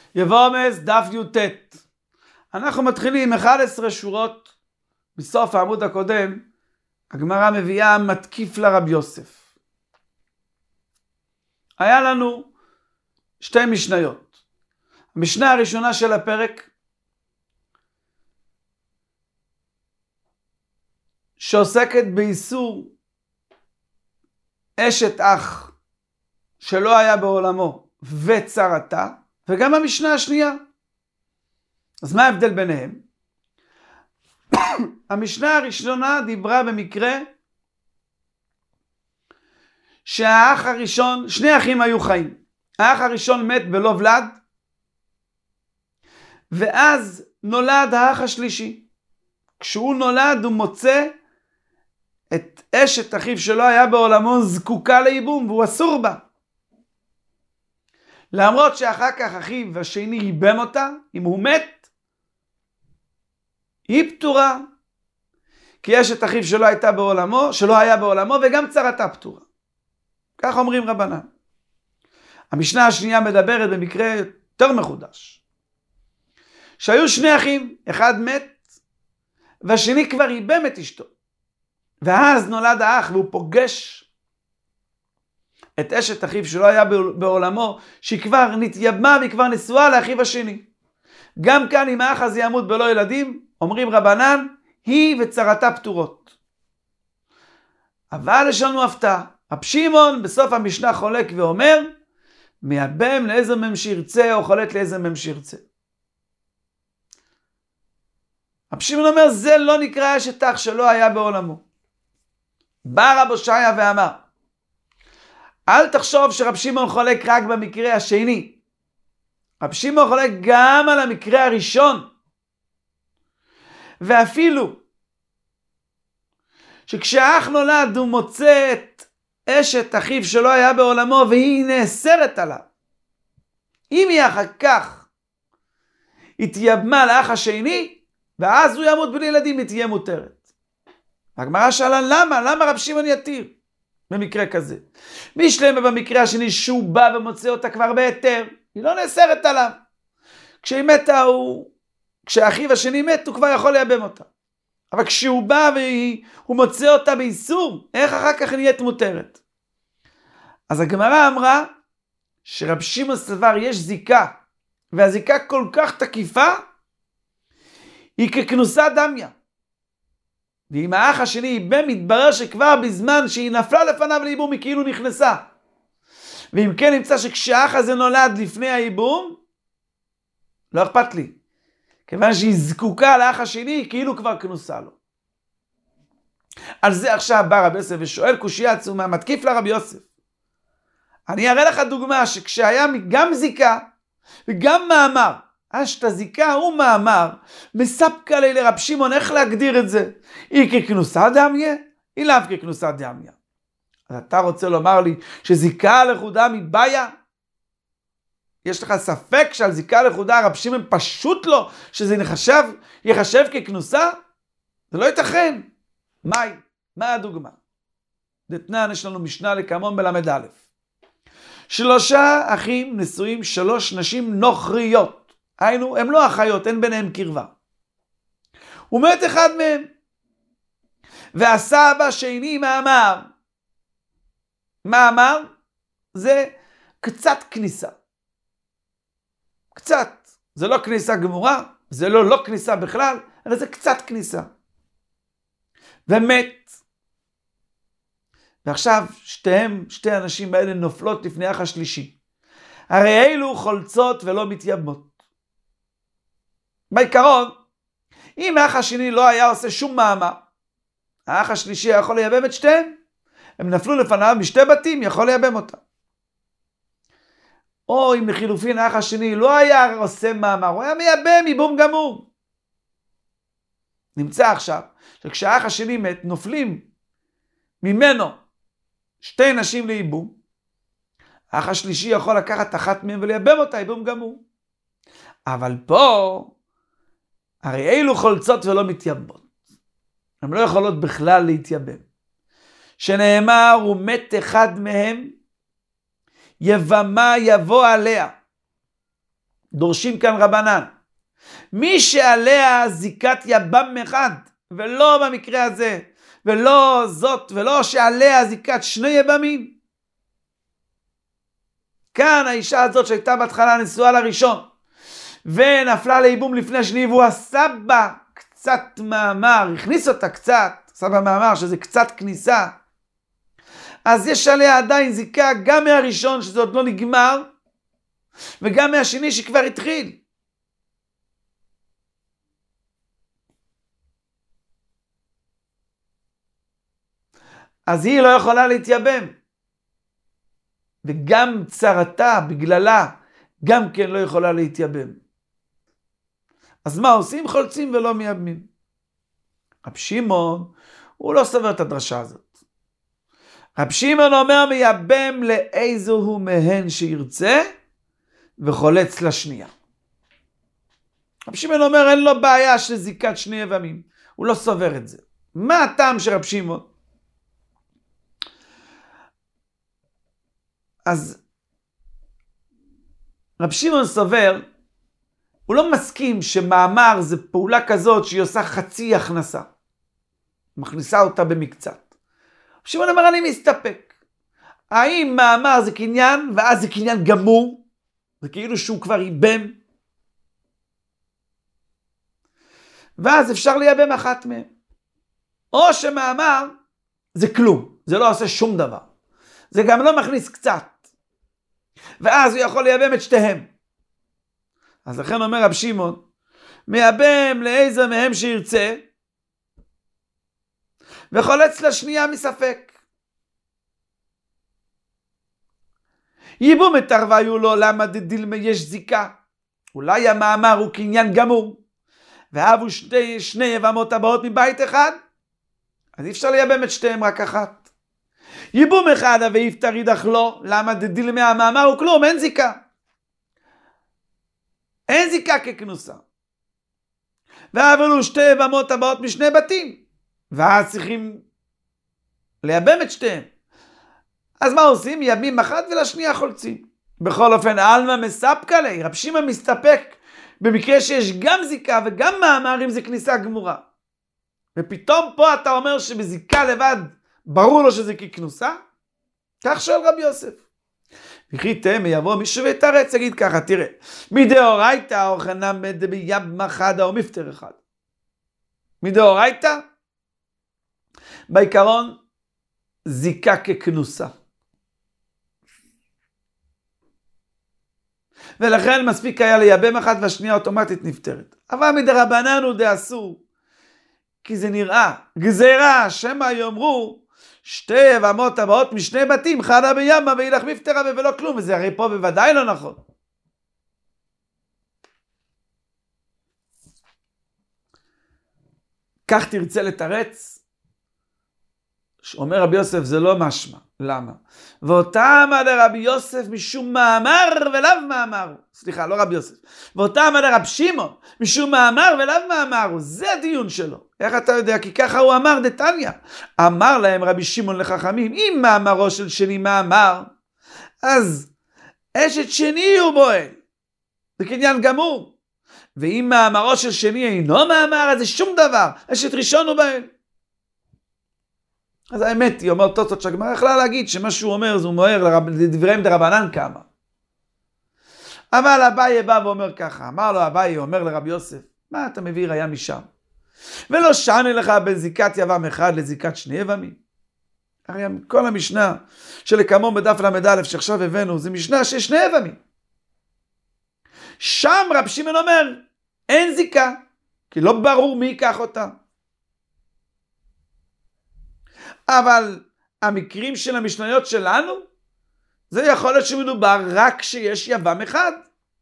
יבומס דף י"ט. אנחנו מתחילים 11 שורות בסוף העמוד הקודם. הגמרא מביאה מתקיף לרבי יוסף. היה לנו שתי משניות. המשנה הראשונה של הפרק שעוסקת באיסור אשת אח שלא היה בעולמו וצרתה, וגם המשנה השנייה. אז מה ההבדל ביניהם? המשנה הראשונה דיברה במקרה שהאח הראשון, שני אחים היו חיים. האח הראשון מת בלא ולד, ואז נולד האח השלישי. כשהוא נולד הוא מוצא את אשת אחיו שלא היה בעולמו זקוקה לייבום, והוא אסור בה. למרות שאחר כך אחיו השני ייבם אותה, אם הוא מת, היא פטורה. כי אשת אחיו שלא היה בעולמו, וגם צרתה פטורה. כך אומרים רבנן. המשנה השנייה מדברת במקרה יותר מחודש. שהיו שני אחים, אחד מת, והשני כבר ייבם את אשתו. ואז נולד האח והוא פוגש את אשת אחיו שלא היה בעולמו, שהיא כבר נתייבמה והיא כבר נשואה לאחיו השני. גם כאן אם האח הזה ימות בלא ילדים, אומרים רבנן, היא וצרתה פטורות. אבל יש לנו הפתעה. רב שמעון בסוף המשנה חולק ואומר, מייבם לאיזה מהם שירצה או חולט לאיזה מהם שירצה. רב שמעון אומר, זה לא נקרא אשת אח שלא היה בעולמו. בא רב הושעיה ואמר, אל תחשוב שרב שמעון חולק רק במקרה השני. רב שמעון חולק גם על המקרה הראשון. ואפילו שכשהאח נולד הוא מוצא את אשת אחיו שלא היה בעולמו והיא נאסרת עליו. אם היא אחר כך התייבמה לאח השני, ואז הוא ימות בלי ילדים, היא תהיה מותרת. הגמרא שאלה למה רב שמעון יתיר במקרה כזה? משלמה במקרה השני שהוא בא ומוצא אותה כבר בהיתר, היא לא נאסרת עליו. כשהיא מתה כשאחיו השני מת הוא כבר יכול לייבם אותה. אבל כשהוא בא והוא מוצא אותה באיסור, איך אחר כך נהיית מותרת? אז הגמרא אמרה שרב שמעון סבר יש זיקה, והזיקה כל כך תקיפה, היא ככנוסה דמיה. ואם האח השני ייבם, מתברר שכבר בזמן שהיא נפלה לפניו לייבום היא כאילו נכנסה. ואם כן נמצא שכשהאח הזה נולד לפני הייבום, לא אכפת לי. כיוון שהיא זקוקה לאח השני, היא כאילו כבר כנוסה לו. על זה עכשיו בא רבי יוסף ושואל קושיה עצומה, מתקיף לרבי יוסף. אני אראה לך דוגמה שכשהיה גם זיקה וגם מאמר, אשת זיקה הוא מאמר, מספקה לי לרב שמעון איך להגדיר את זה. היא ככנוסה דמיה, היא לאו ככנוסה דמיה. אז אתה רוצה לומר לי שזיקה לחודה מבעיה? יש לך ספק שעל זיקה לחודה רב שמעון פשוט לא, שזה יחשב ככנוסה? זה לא ייתכן. מה הדוגמה? דתנן יש לנו משנה לקמון בלמד א'. 3 אחים נשואים 3 נשים נוכריות. היינו, הם לא אחיות, אין ביניהם קרבה. הוא מת אחד מהם. והסבא שני מאמר. מאמר זה קצת כניסה. קצת. זה לא כניסה גמורה, זה לא כניסה בכלל, אלא זה קצת כניסה. ומת. ועכשיו שתי הנשים האלה נופלות לפני האח השלישי. הרי אלו חולצות ולא מתייבמות. בעיקרון, אם האח השני לא היה עושה שום מאמר, האח השלישי יכול לייבם את שתיהם. הם נפלו לפניו משתי בתים, יכול לייבם אותם. או אם לחילופין האח השני לא היה עושה מאמר, הוא היה מייבם ייבום גמור. נמצא עכשיו שכשהאח השני מת, נופלים ממנו 2 נשים לייבום. האח השלישי יכול לקחת אחת מהם ולייבם אותה ייבום גמור. אבל פה הרי אלו חולצות ולא מתייבמות. הן לא יכולות בכלל להתייבם. שנאמר ומת אחד מהם יבמה יבוא עליה. דורשים כאן רבנן. מי שעליה זיקת יבם אחד, ולא במקרה הזה, ולא זאת, ולא שעליה זיקת שני יבמים. כאן האישה הזאת שהייתה בהתחלה נשואה לראשון, ונפלה לייבום לפני שני, והוא עשה בה קצת מאמר, הכניס אותה קצת, עשה בה מאמר שזה קצת כניסה, אז יש עליה עדיין זיקה גם מהראשון שזה עוד לא נגמר, וגם מהשני שכבר התחיל. אז היא לא יכולה להתייבם. וגם צרתה בגללה גם כן לא יכולה להתייבם. אז מה עושים? חולצים ולא מייבמים. רב שמעון הוא לא סובר את הדרשה הזאת. רב שמעון אומר מייבם לאיזו הוא מהן שירצה וחולץ לשנייה. רב שמעון אומר אין לו בעיה של זיקת שני יבמים. הוא לא סובר את זה. מה הטעם של רב שמעון? אז רב שמעון סובר, הוא לא מסכים שמאמר זה פעולה כזאת שהיא עושה חצי הכנסה. מכניסה אותה במקצת. רב שמעון אומר אני מסתפק. האם מאמר זה קניין ואז זה קניין גמור? זה כאילו שהוא כבר ייבם. ואז אפשר לייבם אחת מהם. או שמאמר זה כלום. זה לא עושה שום דבר. זה גם לא מכניס קצת. ואז הוא יכול לייבם את שתיהם. אז לכן אומר רב שמעון, מייבם לאיזה מהם שירצה, וחולץ לשנייה מספק. ייבום את הרוויו לו, למה דדילמה יש זיקה. אולי המאמר הוא קניין גמור, ואהבו שני יבמות הבאות מבית אחד, אז אי אפשר לייבם את שתיהם רק אחת. ייבום אחד ואיפטר יידח לו, למה דדילמה המאמר הוא כלום, אין זיקה. אין זיקה ככנוסה. ואהבו שתי יבמות הבאות משני בתים, ואז צריכים לייבם את שתיהם. אז מה עושים? מייבמים אחת ולשנייה חולצים. בכל אופן, אלמה מספקה לי, רב שמעון מסתפק במקרה שיש גם זיקה וגם מאמר אם זה כניסה גמורה. ופתאום פה אתה אומר שבזיקה לבד ברור לו שזה ככנוסה? כך שואל רבי יוסף. וכי תמה יבוא מישהו ויתרץ, יגיד ככה, תראה, מדאורייתא אורחנם ביבמה חדה או מפטר אחד. מדאורייתא, בעיקרון, זיקה ככנוסה. ולכן מספיק היה לייבם אחת והשנייה אוטומטית נפטרת. אבל מדרבנן הוא דאסור, כי זה נראה גזירה, שמא יאמרו, שתי יבמות הבאות משני בתים, חדה בימה וילך מפטרה ולא כלום, וזה הרי פה בוודאי לא נכון. כך תרצה לתרץ? אומר רבי יוסף זה לא משמע. למה? ואותם עד רבי יוסף משום מאמר ולאו מאמר. סליחה, לא רבי יוסף. ואותם עד רב שמעון משום מאמר ולאו מאמר. זה הדיון שלו. איך אתה יודע? כי ככה הוא אמר דתניא. אמר להם רבי שמעון לחכמים, אם מאמרו של שני מאמר, אז אשת שני הוא בועל. זה קניין גמור. ואם מאמרו של שני אינו מאמר, אז זה שום דבר. אשת ראשון הוא בועל. אז האמת היא, אומר תוספות שהגמרא יכלה להגיד שמה שהוא אומר, זה הוא מוער לדבריהם דרבנן כמה. אבל אביי בא ואומר ככה, אמר לו אביי, אומר לרבי יוסף, מה אתה מביא ראיה משם? ולא שנה לך בין זיקת יבם אחד לזיקת שני יבמים. הרי כל המשנה שלקמום בדף למד שעכשיו הבאנו, זה משנה שיש שני יבמים. שם רב שמעון אומר, אין זיקה, כי לא ברור מי ייקח אותה. אבל המקרים של המשניות שלנו, זה יכול להיות שמדובר רק כשיש יבם אחד.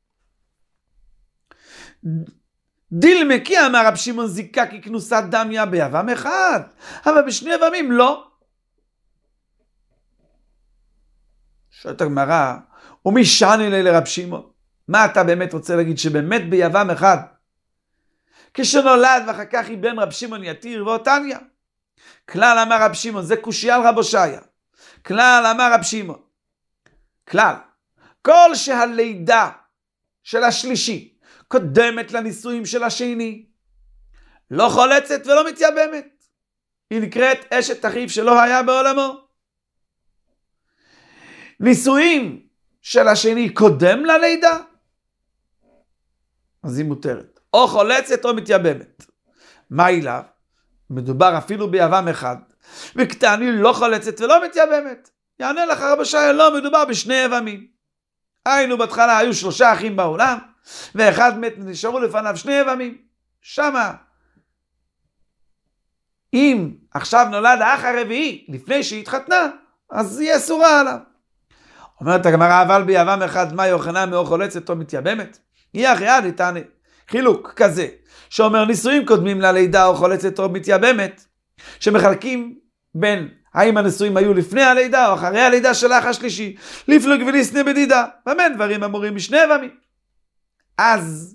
דילמקי אמר רב שמעון זיקה ככנוסת דמיה ביבם אחד, אבל בשני יבמים לא. שואלת הגמרא, ומי שני לי לרב שמעון? מה אתה באמת רוצה להגיד שבאמת ביבם אחד? כשנולד ואחר כך ייבם רב שמעון יתיר ואותניה. כלל אמר רב שמעון, זה קושיה על רב הושעיה. כלל אמר רב שמעון, כלל, כל שהלידה של השלישי קודמת לנישואים של השני, לא חולצת ולא מתייבמת, היא נקראת אשת אחיו שלא היה בעולמו. נישואים של השני קודם ללידה, אז היא מותרת, או חולצת או מתייבמת. מה אליו? מדובר אפילו ביבם אחד, וקטני לא חולצת ולא מתייבמת. יענה לך רבי שי, לא, מדובר בשני יבמים. היינו בהתחלה היו 3 אחים בעולם, ואחד מת, נשארו לפניו 2 יבמים. שמה, אם עכשיו נולד האח הרביעי לפני שהיא התחתנה, אז היא אסורה עליו. אומרת הגמרא, אבל ביבם אחד מה יוחנן מאו חולצת או מתייבמת? יהיה אחרי ניתן חילוק כזה, שאומר נישואים קודמים ללידה או חולצת או מתייבמת, שמחלקים בין האם הנישואים היו לפני הלידה או אחרי הלידה של האח השלישי, לפלוג וליסנה בדידה, במה דברים אמורים משני יבמים. אז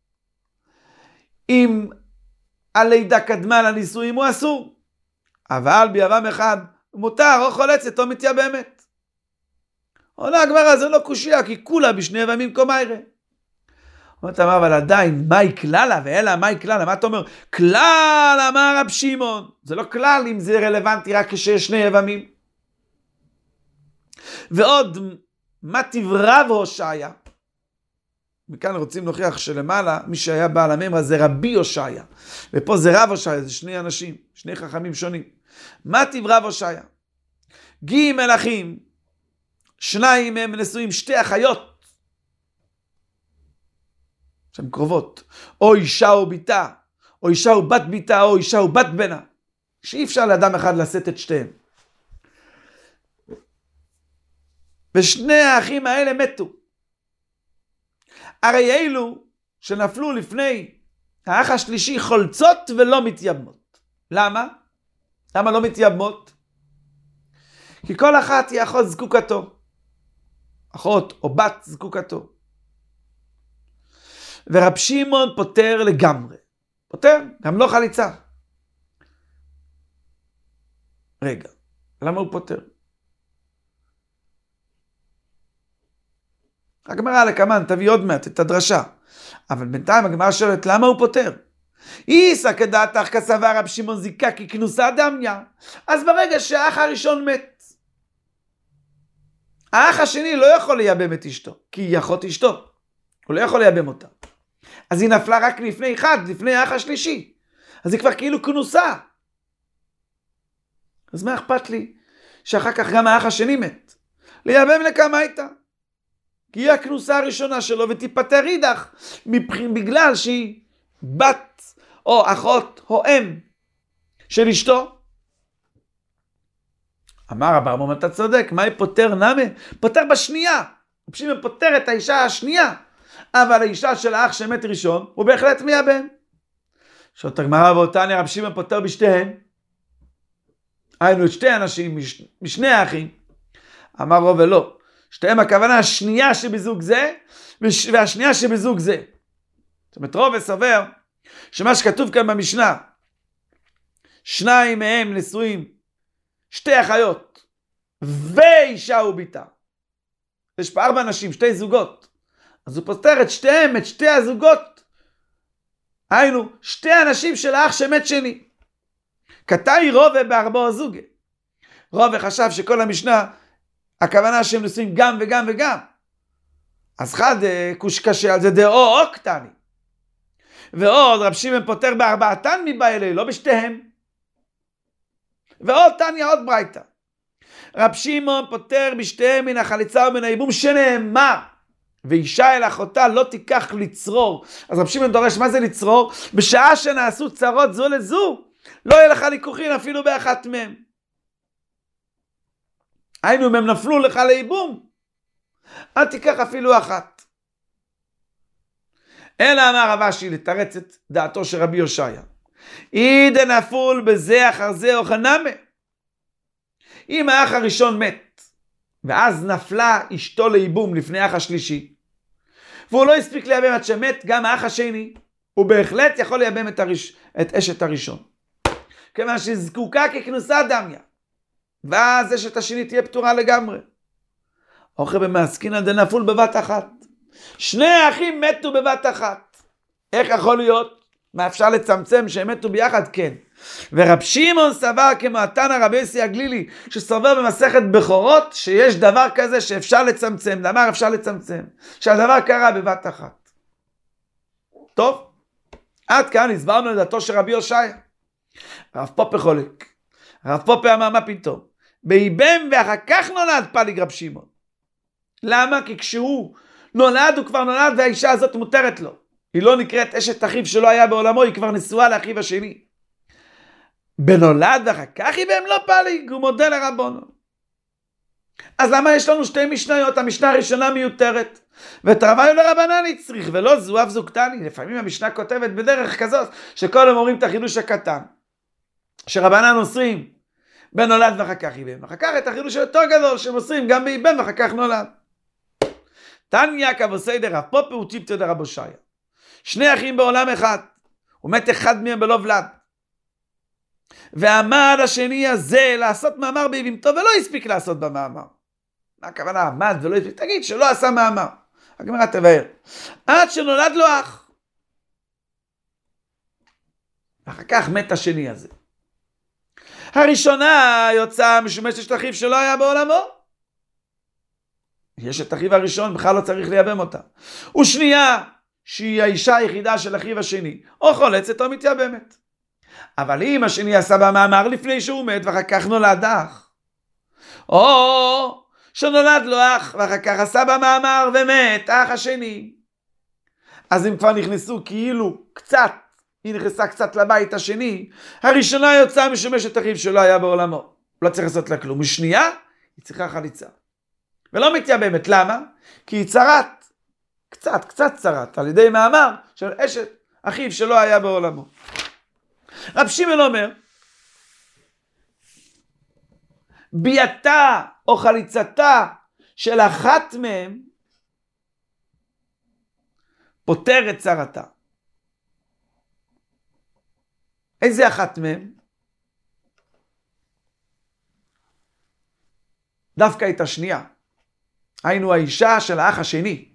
אם הלידה קדמה לנישואים הוא אסור, אבל ביבם אחד מותר או חולצת או מתייבמת. עונה הגמרא, זה לא קושיה, כי כולה בשני יבמים קומיירה. אומרת, אבל עדיין, מהי כללה? ואלה, מהי כללה? מה אתה אומר? כלל אמר רב שמעון. זה לא כלל אם זה רלוונטי רק כשיש 2 יבמים. ועוד, מה תברב הושעיה? מכאן רוצים להוכיח שלמעלה, מי שהיה בעל הממרה זה רבי הושעיה. ופה זה רב הושעיה, זה 2 אנשים, 2 חכמים שונים. מה תברב הושעיה? ג' אחים, 2 מהם נשואים 2 אחיות, שהן קרובות, או אישה או ביתה, או אישה או בת ביתה, או אישה או בת בנה, שאי אפשר לאדם אחד לשאת את שתיהם. ושני האחים האלה מתו. הרי אלו שנפלו לפני האח השלישי חולצות ולא מתייבמות. למה? למה לא מתייבמות? כי כל אחת היא אחות זקוקתו. אחות או בת זקוקתו. ורב שמעון פותר לגמרי. פותר, גם לא חליצה. רגע, למה הוא פותר? הגמרא לקמן, תביא עוד מעט את הדרשה. אבל בינתיים הגמרא שואלת, למה הוא פותר? איסא כדעתך כסבר רב שמעון זיקה ככנוסה דמיה. אז ברגע שהאח הראשון מת, האח השני לא יכול לייבם את אשתו, כי היא אחות אשתו. הוא לא יכול לייבם אותה. אז היא נפלה רק לפני אחד, לפני האח השלישי. אז היא כבר כאילו כנוסה. אז מה אכפת לי שאחר כך גם האח השני מת? לייבם לכמה הייתה. כי היא הכנוסה הראשונה שלו ותיפטר אידך, בגלל שהיא בת או אחות או אם של אשתו. אמר רב ארמון, אתה צודק, מה היא פותר נמה? פותר בשנייה. פשוט פותר את האישה השנייה. אבל האישה של האח שמת ראשון, הוא בהחלט מייבם. שאות הגמרא ואותניה, רב שמעון פותר בשתיהן. היינו את 2 אנשים משני האחים. אמר רוב ולא. שתיהם הכוונה השנייה שבזוג זה, והשנייה שבזוג זה. זאת אומרת, רוב וסובר, שמה שכתוב כאן במשנה, 2 מהם נשואים, 2 אחיות, ואישה וביתה. יש פה 4 נשים, 2 זוגות. אז הוא פותר את שתיהם, את 2 הזוגות. היינו, 2 אנשים של האח שמת שני. כתאי רובה בארבעו זוגה. רובה חשב שכל המשנה, הכוונה שהם נשואים גם וגם וגם. אז חד קושקשה על זה דאו או קטני. ועוד רב שמעון פותר ב4 מבעלי, לא בשתיהם. ועוד תניה עוד ברייתא. רב שמעון פותר בשתיהם מן החליצה ומן הייבום שנאמר. ואישה אל אחותה לא תיקח לצרור. אז רב שמעון דורש, מה זה לצרור? בשעה שנעשו צרות זו לזו, לא יהיה לך ליכוחין אפילו באחת מהם. היינו, אם הם נפלו לך לייבום, אל תיקח אפילו אחת. אלא אמר רב אשי לתרץ את דעתו של רבי הושעיה. אידה נפול בזה אחר זה או חנמה. אם האח הראשון מת, ואז נפלה אשתו לייבום לפני האח השלישי, והוא לא הספיק לייבם עד שמת, גם האח השני, הוא בהחלט יכול לייבם את אשת הראשון. כיוון שזקוקה ככנוסה דמיה. ואז אשת השני תהיה פטורה לגמרי. אוכל במעסקינא דנפול בבת אחת. שני האחים מתו בבת אחת. איך יכול להיות? מה אפשר לצמצם שהם מתו ביחד? כן. ורב שמעון סבר כמו התנא רבי יוסי הגלילי שסובר במסכת בכורות שיש דבר כזה שאפשר לצמצם. למה אפשר לצמצם? שהדבר קרה בבת אחת. טוב, עד כאן הסברנו את דעתו של רבי הושעיה. הרב פופה חולק. הרב פופה אמר מה פתאום? באיבם ואחר כך נולד פליג רב שמעון. למה? כי כשהוא נולד הוא כבר נולד והאישה הזאת מותרת לו. היא לא נקראת אשת אחיו שלא היה בעולמו, היא כבר נשואה לאחיו השני. בנולד ואחר כך היא בהם לא פליג, הוא מודה לרבונו. אז למה יש לנו שתי משניות? המשנה הראשונה מיותרת. ותרוויו לרבנן צריך, ולא זו אף זוגתני. לפעמים המשנה כותבת בדרך כזאת, שכל הם אומרים את החידוש הקטן. שרבנן אוסרים בנולד ואחר כך איבם. אחר כך את החידוש היותר גדול, שהם אוסרים גם באיבם ואחר כך נולד. תניא כבוסי דרב פופה וטיפתא דרב הושעיה. שני אחים בעולם אחד, ומת אחד מהם בלא ולד. ועמד השני הזה לעשות מאמר באיבמתו ולא הספיק לעשות במאמר. מה הכוונה? עמד ולא הספיק? תגיד שלא עשה מאמר. הגמרא תבהר. עד שנולד לו אח. ואחר כך מת השני הזה. הראשונה יוצאה משומשת אחיו שלא היה בעולמו. יש את אחיו הראשון, בכלל לא צריך לייבם אותה. ושנייה, שהיא האישה היחידה של אחיו השני, או חולצת או מתייבמת. אבל אם השני עשה במאמר לפני שהוא מת ואחר כך נולד אח, או שנולד לו אח ואחר כך עשה במאמר ומת אח השני, אז הם כבר נכנסו כאילו קצת, היא נכנסה קצת לבית השני, הראשונה יוצאה משומשת אחיו שלא היה בעולמו, לא צריך לעשות לה כלום. משנייה היא צריכה חליצה ולא מתייבמת. למה? כי היא צרת, קצת צרת, על ידי מאמר של אשת אחיו שלא היה בעולמו. רב שמעון אומר, ביאתה או חליצתה של אחת מהם פותרת צרתה. איזה אחת מהם? דווקא את השנייה. היינו האישה של האח השני.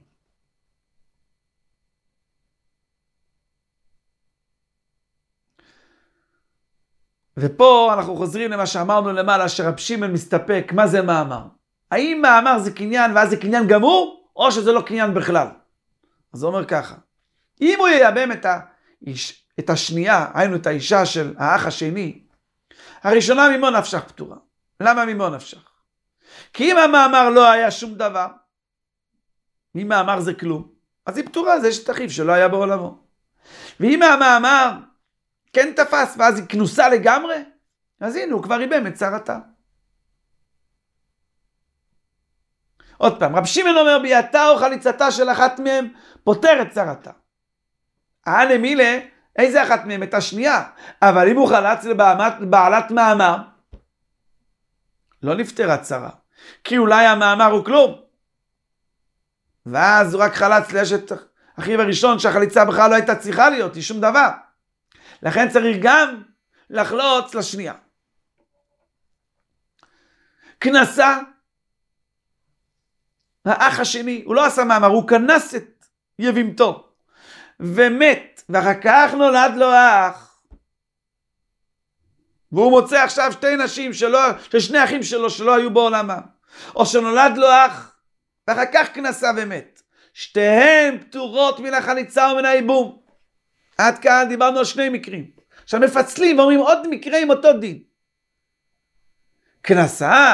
ופה אנחנו חוזרים למה שאמרנו למעלה, שרב שמעון מסתפק. מה זה מאמר? האם מאמר זה קניין ואז זה קניין גמור, או שזה לא קניין בכלל? אז הוא אומר ככה, אם הוא ייבם את השנייה, היינו את האישה של האח השני, הראשונה ממו נפשך פטורה. למה ממו נפשך? כי אם המאמר לא היה שום דבר, אם מאמר זה כלום, אז היא פטורה, זה אשת אחיו שלא היה בעולמו. ואם המאמר כן תפס ואז היא כנוסה לגמרי, אז הנה הוא כבר איבם את צרתה. עוד פעם, רב שמעון אומר, ביאתה או חליצתה של אחת מהם פותרת צרתה. מילה, איזה אחת מהם? את השנייה. אבל אם הוא חלץ לבעלת מאמר, לא נפתרה צרה. כי אולי המאמר הוא כלום. ואז הוא רק חלץ לאשת אחיו הראשון, שהחליצה בכלל לא הייתה צריכה להיות, היא שום דבר. לכן צריך גם לחלוץ לשנייה. כנסה, האח השני, הוא לא עשה מאמר, הוא כנס את יבימתו, ומת, ואחר כך נולד לו אח, והוא מוצא עכשיו שתי נשים ששני אחים שלו שלא היו בעולמם, או שנולד לו אח, ואחר כך כנסה ומת. שתיהן פטורות מן החליצה ומן הייבום. עד כאן דיברנו על שני מקרים. עכשיו מפצלים ואומרים עוד מקרה עם אותו דין. כנסה,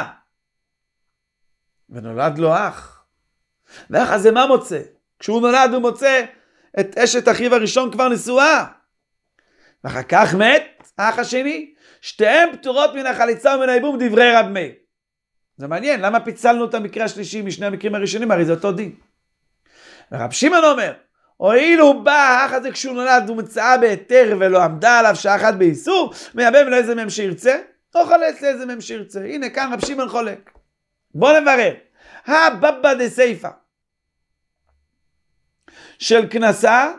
ונולד לו אח. ואח הזה מה מוצא? כשהוא נולד הוא מוצא את אשת אחיו הראשון כבר נשואה. ואחר כך מת האח השני. שתיהן פטורות מן החליצה ומן הייבום, דברי רב מאיר. זה מעניין, למה פיצלנו את המקרה השלישי משני המקרים הראשונים? הרי זה אותו דין. ורב שמעון אומר, הואילו בא האח הזה כשהוא נולד ומצאה בהיתר ולא עמדה עליו שעה אחת באיסור, מייבם לאיזה מהם שירצה, או חולץ לאיזה מהם שירצה. הנה כאן רב שמעון חולק. בוא נברר. הבבא דסייפא של כנסה,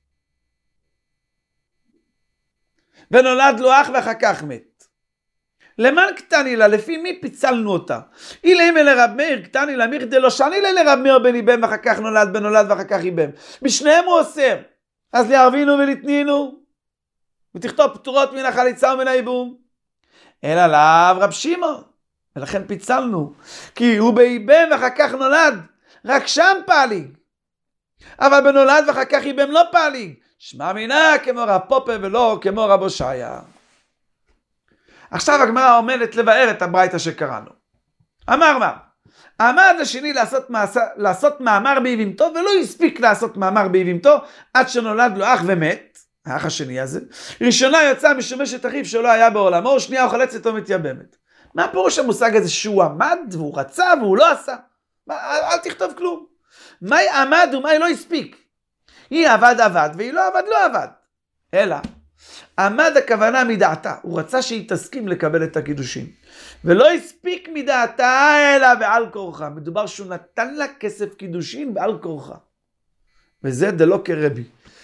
ונולד לו אח ואחר כך מת. למען קטני לה, לפי מי פיצלנו אותה? אילם אלה רב מאיר קטני לה מיכדי לא שני לה רב מאיר בן איבם ואחר כך נולד ואחר כך איבם. בשניהם הוא אוסר. אז לערבינו ולתנינו ותכתוב פטורות מן החליצה ומן הייבום. אלא לאו רב שמעון. ולכן פיצלנו. כי הוא באיבם ואחר כך נולד. רק שם פעליג. אבל בנולד ואחר כך איבם לא פעליג. שמע מינה כמו רב פופה ולא כמו רב הושעיה. עכשיו הגמרא עומדת לבאר את הברייתא שקראנו. אמר מה? עמד השני לעשות מאמר באיבימתו, ולא הספיק לעשות מאמר באיבימתו, עד שנולד לו אח ומת, האח השני הזה. ראשונה יצא משמשת אחיו שלא היה בעולמו, שנייה אוכלצת או מתייבמת. מה פירוש המושג הזה שהוא עמד, והוא רצה, והוא לא עשה? אל תכתוב כלום. מה עמד ומה לא הספיק? היא עבד, והיא לא עבד. אלא, עמד הכוונה מדעתה, הוא רצה שהיא תסכים לקבל את הקידושים. ולא הספיק מדעתה אלא בעל כורחה. מדובר שהוא נתן לה כסף קידושין בעל כורחה. וזה דלא כרבי.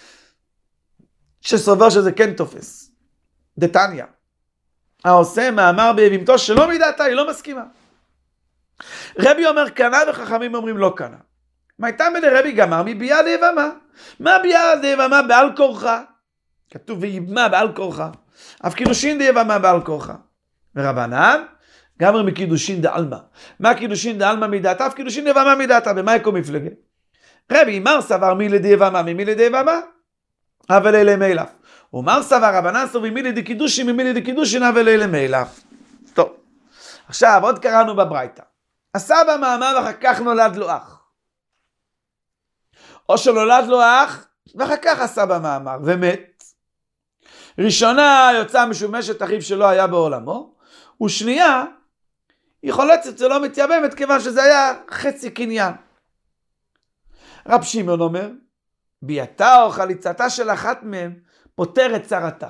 שסובר שזה כן תופס. דתניא. העושה מאמר באיבימתו שלא מדעתה, היא לא מסכימה. רבי אומר קנה וחכמים אומרים לא קנה. מה הייתה מלרבי גמר מביאה ליבמה? מה ביאה ליבמה בעל כורחה? כתוב ויבמה בעל כורחה. אף קידושין דיבמה בעל כורחה. ורבנן, גמר מקידושין דעלמה. מה קידושין דעלמה מדעתה? אף קידושין דיבמה מדעתה. במה יקום מפלגה? רבי מר סבר מי לדיבמה ממי לדיבמה? אבל אלה מילף. ומר סבר רבנן סובי מי לדי קידושין ממי לדי קידושין אבל אלה מילף. טוב. עכשיו עוד קראנו בברייתא. הסבא מאמר ואחר כך נולד לו אח. או שנולד לו אח ואחר כך הסבא מאמר ומת. ראשונה יוצא משומשת אחיו שלא היה בעולמו, ושנייה היא חולצת שלא מתייבמת כיוון שזה היה חצי קניין. רב שמעון אומר, ביאתה או חליצתה של אחת מהם פותרת צרתה.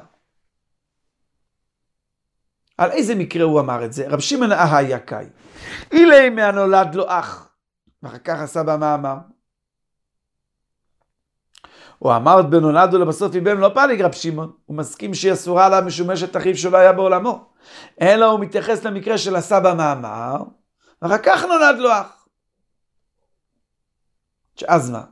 על איזה מקרה הוא אמר את זה? רב שמעון יקאי. אילי מהנולד לו אח, ואחר כך הסבא מאמר. הוא אמר את בנולד ולבסוף איבם לא פעליג רב שמעון. הוא מסכים שהיא אסורה עליו משומשת אחיו שלא היה בעולמו. אלא הוא מתייחס למקרה של הסבא מאמר, ואחר כך נולד לו אח. אז מה?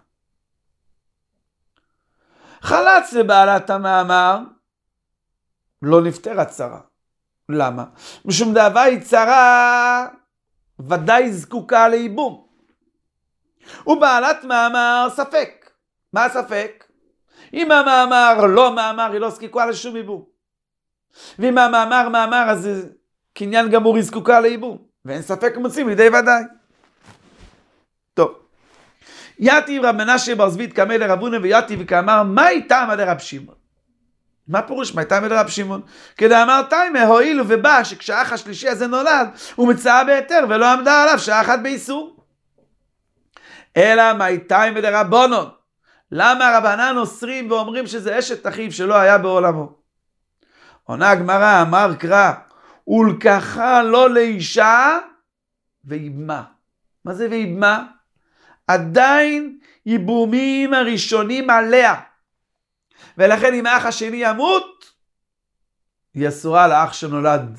חלץ לבעלת המאמר, לא נפטרה צרה. למה? משום דאבה היא צרה, ודאי זקוקה לאיבום. ובעלת מאמר ספק. מה הספק? אם המאמר לא מאמר, היא לא זקוקה לשום איבום. ואם המאמר מאמר, אז קניין גמור היא זקוקה לאיבום. ואין ספק מוצאים לידי ודאי. טוב. יתיב רב מנשה בר זביד קמא לרב הונא ויתיב וכאמר, מה איתם על רב שמעון? מה פירוש? מה איתם על רב שמעון? כדאמר תימא, הואיל ובא שכשהאח השלישי הזה נולד, הוא מצאה בהיתר ולא עמדה עליו שעה אחת באיסור. אלא מה איתם ולרבונון? למה רבנן אוסרים ואומרים שזה אשת אחיו שלא היה בעולמו? עונה הגמרא, אמר קרא, ולקחה לו לאישה ואיבמה. מה זה ואיבמה? עדיין ייבומים הראשונים עליה. ולכן אם האח השני ימות, היא אסורה לאח שנולד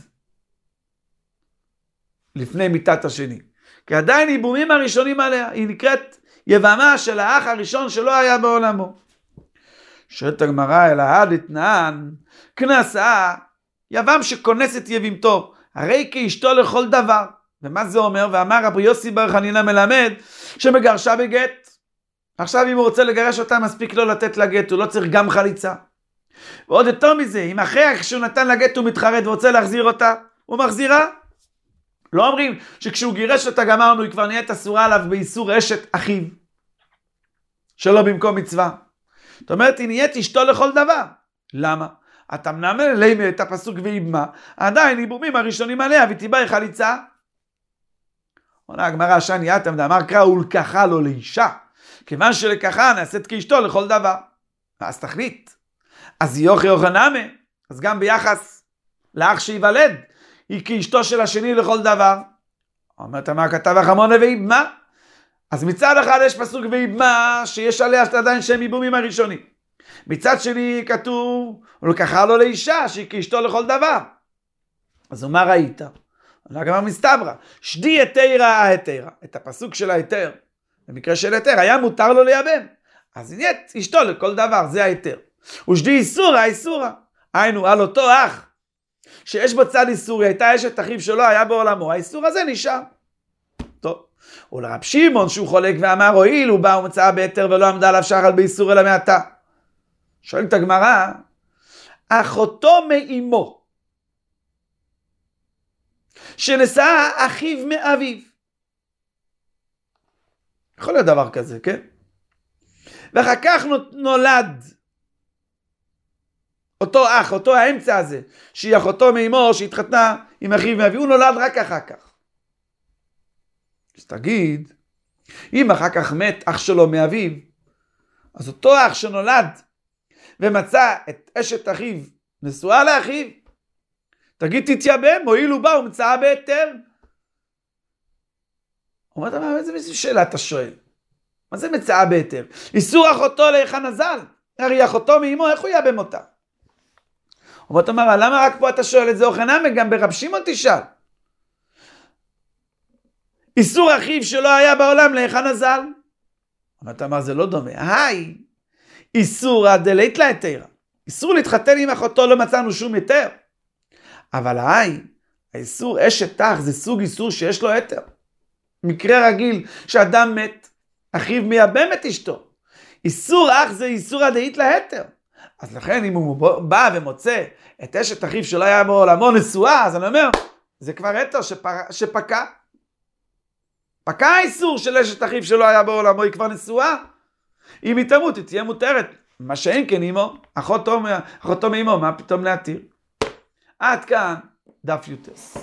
לפני מיתת השני. כי עדיין ייבומים הראשונים עליה. היא נקראת יבמה של האח הראשון שלא היה בעולמו. שואלת הגמרא אלא הדתנן, כנסה, יבם שכונס את יבימתו, הרי כאשתו לכל דבר. ומה זה אומר? ואמר רבי יוסי בר חנינא מלמד שמגרשה בגט. עכשיו אם הוא רוצה לגרש אותה מספיק לא לתת לה גט, הוא לא צריך גם חליצה. ועוד יותר מזה, אם אחרי שהוא נתן לה גט הוא מתחרט ורוצה להחזיר אותה, הוא מחזירה. לא אומרים שכשהוא גירש אותה גמרנו, היא כבר נהיית אסורה עליו באיסור אשת אחיו, שלא במקום מצווה. זאת אומרת, היא נהיית אשתו לכל דבר. למה? אתה מנמל אליהם את הפסוק ואיבמה, עדיין איבומים הראשונים עליה ותיבאי חליצה. עונה הגמרא שני אתם דאמר קרא ולקחה לו לאישה, כיוון שלקחה נעשית כאשתו לכל דבר. אז תחליט. אז יוכי יוחנמה, אז גם ביחס לאח שיוולד, היא כאשתו של השני לכל דבר. אומרת מה כתב החמונה ואיבמה? אז מצד אחד יש פסוק ואיבמה שיש עליה עדיין שהם איבומים הראשונים. מצד שני כתוב ולקחה לו לאישה שהיא כאשתו לכל דבר. אז מה ראית? עונה הגמרא מסתברא, שדי היתרה ההיתרה, את הפסוק של ההיתר, במקרה של היתר, היה מותר לו לייבם. אז נהיית אשתו לכל דבר, זה ההיתר. ושדי איסורה, איסורה. היינו, על אותו אח, שיש בו צד איסורי, הייתה אשת אחיו שלו, היה בעולמו, האיסור הזה נשאר. טוב. ולרב שמעון שהוא חולק ואמר, הואיל הוא בא ומצאה בהיתר ולא עמדה עליו שחל באיסור אלא מעתה. שואלת הגמרא, אחותו מאמו, שנשאה אחיו מאביו. יכול להיות דבר כזה, כן? ואחר כך נולד אותו אח, אותו האמצע הזה, שהיא אחותו מאמו, שהתחתנה עם אחיו מאביו, הוא נולד רק אחר כך. אז תגיד, אם אחר כך מת אח שלו מאביו, אז אותו אח שנולד ומצא את אשת אחיו נשואה לאחיו, תגיד תתייבם, הואיל הוא בא ומצאה בהיתר. אומרת, איזה שאלה אתה שואל? מה זה מצאה בהיתר? איסור אחותו להיכן נזל, הרי אחותו מאמו, איך הוא ייבם אותה? אומרת, למה רק פה אתה שואל את זה? אוחנמי, גם ברב שמעון תשאל. איסור אחיו שלא היה בעולם להיכן נזל. אומרת, זה לא דומה. היי, איסור דלית להיתרה. איסור להתחתן עם אחותו, לא מצאנו שום היתר. אבל האיסור אשת אח זה סוג איסור שיש לו היתר. מקרה רגיל שאדם מת, אחיו מייבם את אשתו. איסור אח זה איסור דלית להיתר. אז לכן אם הוא בא ומוצא את אשת אחיו שלא היה בעולמו נשואה, אז אני אומר, זה כבר היתר שפקע. פקע האיסור של אשת אחיו שלא היה בעולמו, היא כבר נשואה. אם היא תמות, היא תהיה מותרת. מה שאין כן אמו, אחותו מאמו, מה פתאום להתיר? עד כאן דף יוטס.